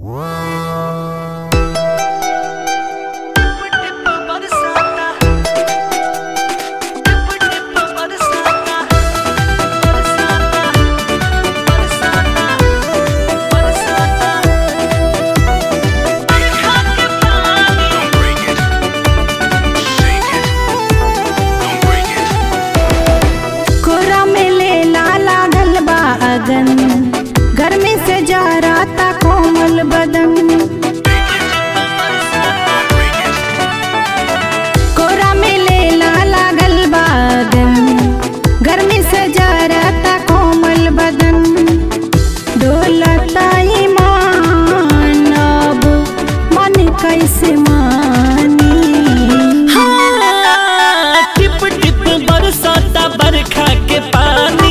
गर्मी से जा रहा कोमल बदन, कोरा में लेला लागल बागन। गर्मी से जा रहा कोमल बदन, डोलता ईमान अब मन कैसे मानी। टिप टिप बरसाता बरखा के पानी,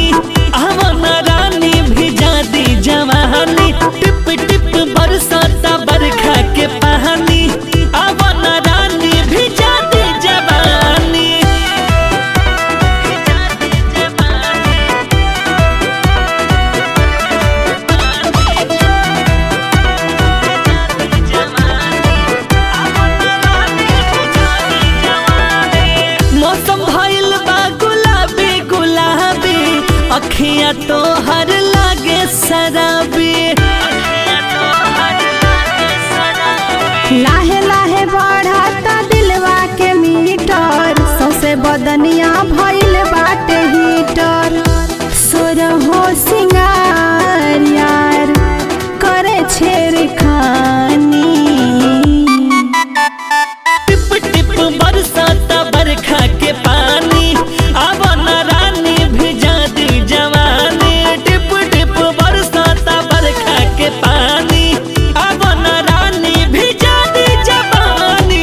जवानी। टिप टिप बरसाता बरखा के पानी, आवन रानी भिजा दी जवानी। मौसम भइल बा गुलाबी गुलाबी, अखियां तोहर लागे शराबी। लाहे लाहे बढ़ता दिलवा के मीटर, सौसे बदनिया भइल बाटे हीटर। सोरहो सिंगार यार करे छेड़खानी। टिप टिप बरसाता बरखा के पानी, आवन रानी भिजा दी जवानी। टिप टिप बरसाता बरखा के पानी, आवन रानी भिजा दी जवानी।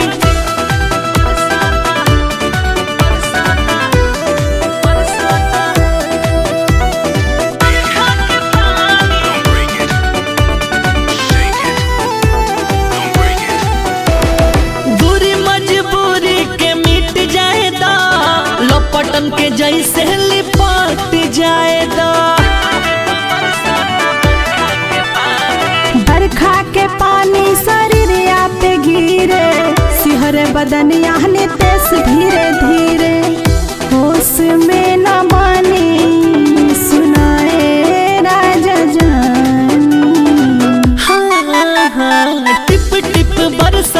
दूरी मजबूरी के मिट जाएदा, लपटन के जैसे लिपट जाएदा। बरखा के पानी शरीरिया पे गिरे, सिहरे बदनिया नितेश धीरे धीरे। होश में न मानी सुनाए राजा जानी। हाँ हाँ टिप टिप बरसा